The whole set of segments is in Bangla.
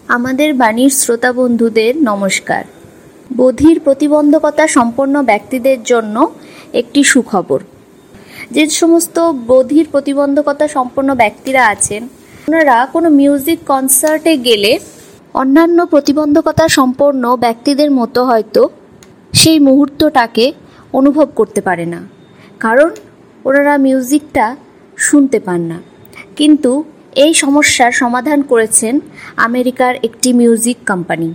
আমাদের বাণীর শ্রোতা বন্ধুদের নমস্কার। বধির প্রতিবন্ধকতা সম্পন্ন ব্যক্তিদের জন্য একটি সুখবর। যে সমস্ত বধির প্রতিবন্ধকতা সম্পন্ন ব্যক্তিরা আছেন, ওনারা কোনো মিউজিক কনসার্টে গেলে অন্যান্য প্রতিবন্ধকতা সম্পন্ন ব্যক্তিদের মতো হয়তো সেই মুহূর্তটাকে অনুভব করতে পারে না, কারণ ওনারা মিউজিকটা শুনতে পান না। কিন্তু এই সমস্যার সমাধান করেছেন আমেরিকার একটি মিউজিক কোম্পানি।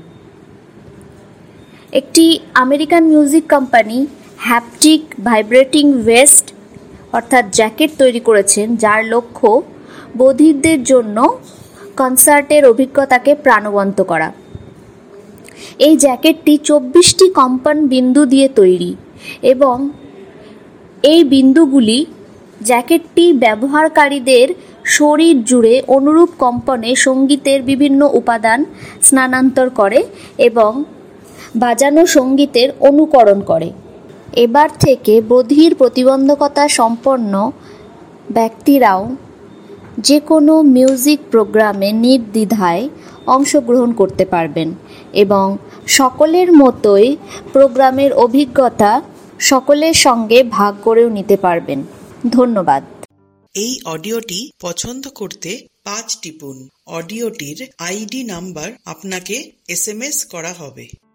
একটি American music company haptic vibrating vest অর্থাৎ জ্যাকেট তৈরি করেছেন, যার লক্ষ্য বধিরদের জন্য কনসার্টের অভিজ্ঞতাকে প্রাণবন্ত করা। এই জ্যাকেটটি 24টি কম্পন বিন্দু দিয়ে তৈরি এবং এই বিন্দুগুলি জ্যাকেটটি ব্যবহারকারীদের শরীর জুড়ে অনুরূপ কম্পনে সঙ্গীতের বিভিন্ন উপাদান স্থানান্তর করে এবং বাজানো সঙ্গীতের অনুকরণ করে। এবার থেকে বধির প্রতিবন্ধকতা সম্পন্ন ব্যক্তিরাও যে কোনো মিউজিক প্রোগ্রামে নির্দ্বিধায় অংশগ্রহণ করতে পারবেন এবং সকলের মতোই প্রোগ্রামের অভিজ্ঞতা সকলের সঙ্গে ভাগ করেও নিতে পারবেন। ধন্যবাদ। এই অডিওটি পছন্দ করতে 5 টিপুন। অডিওটির আইডি নাম্বার আপনাকে SMS করা হবে।